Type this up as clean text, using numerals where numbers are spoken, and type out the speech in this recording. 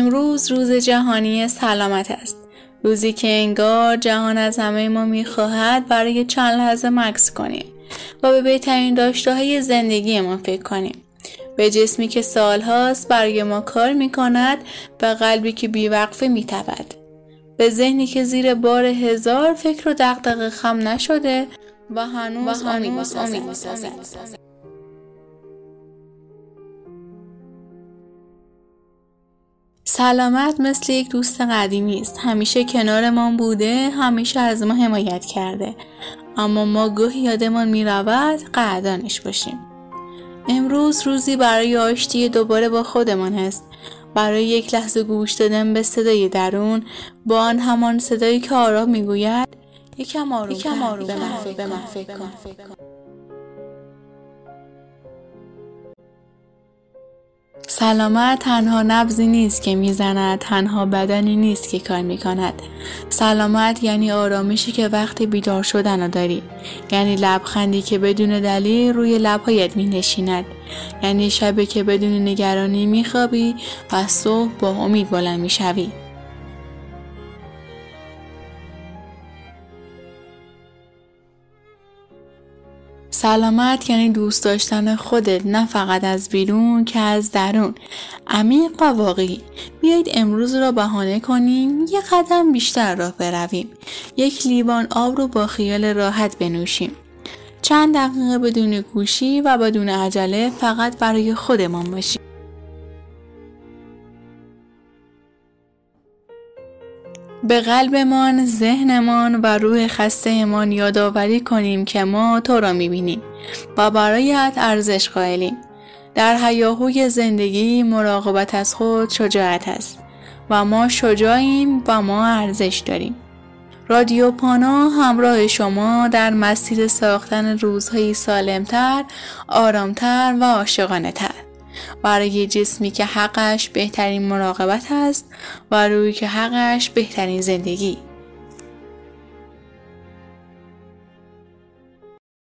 امروز روز جهانی سلامت است. روزی که انگار جهان از همه ما می‌خواهد برای چند لحظه مکث کنیم و به بهترین داشته‌های زندگی ما فکر کنیم. به جسمی که سالهاست برای ما کار می‌کند، به قلبی که بی‌وقفه می‌تپد، به ذهنی که زیر بار هزار فکر و دغدغه خم نشده و هنوز امید می‌سازد. سلامت مثل یک دوست قدیمی است. همیشه کنارمان بوده، همیشه از ما حمایت کرده، اما ما گاهی یادمان می‌رود قدردانش باشیم. امروز روزی برای آشتی دوباره با خودمان است، برای یک لحظه گوش دادن به صدای درون، با آن همان صدایی که آرام میگوید یکم آروم‌تر به من فکر کن. سلامت تنها نبضی نیست که میزند، تنها بدنی نیست که کار میکند. سلامت یعنی آرامشی که وقتی بیدار شدن رو داری، یعنی لبخندی که بدون دلیل روی لبهایت مینشیند، یعنی شبی که بدون نگرانی میخوابی و صبح با امید بلند میشوی. سلامت یعنی دوست داشتن خودت، نه فقط از بیرون که از درون، عمیق و واقعی. بیایید امروز را بهانه کنیم، یک قدم بیشتر راه برویم، یک لیوان آب رو با خیال راحت بنوشیم، چند دقیقه بدون گوشی و بدون عجله فقط برای خودمان باشیم. به قلبمان، ذهنمان و روح خسته‌مان یادآوری کنیم که ما تو را می‌بینیم و برایت ارزش قائلیم. در هیاهوی زندگی مراقبت از خود شجاعت است و ما شجاعیم و ما ارزش داریم. رادیو پانا همراه شما در مسیر ساختن روزهای سالمتر، آرامتر و عاشقانه تر، برای جسمی که حقش بهترین مراقبت است و روحی که حقش بهترین زندگی.